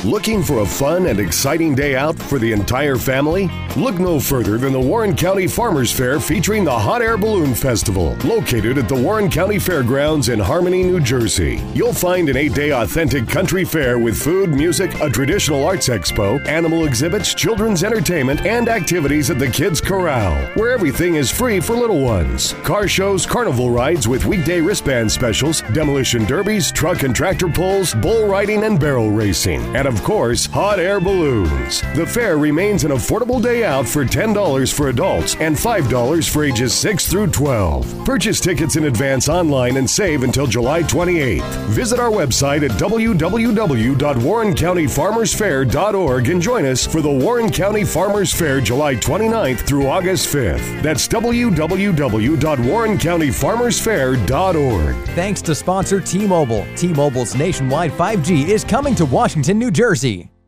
Looking for a fun and exciting day out for the entire family? Look no further than the Warren County Farmers Fair featuring the Hot Air Balloon Festival, located at the Warren County Fairgrounds in Harmony, New Jersey. You'll find an 8-day authentic country fair with food, music, a traditional arts expo, animal exhibits, children's entertainment, and activities at the Kids Corral, where everything is free for little ones. Car shows, carnival rides with weekday wristband specials, demolition derbies, truck and tractor pulls, bull riding, and barrel racing. And of course, hot air balloons. The fair remains an affordable day out for $10 for adults and $5 for ages 6 through 12. Purchase tickets in advance online and save until July 28th. Visit our website at www.warrencountyfarmersfair.org and join us for the Warren County Farmers Fair July 29th through August 5th. That's www.warrencountyfarmersfair.org. Thanks to sponsor T-Mobile. T-Mobile's nationwide 5G is coming to Washington, New Jersey.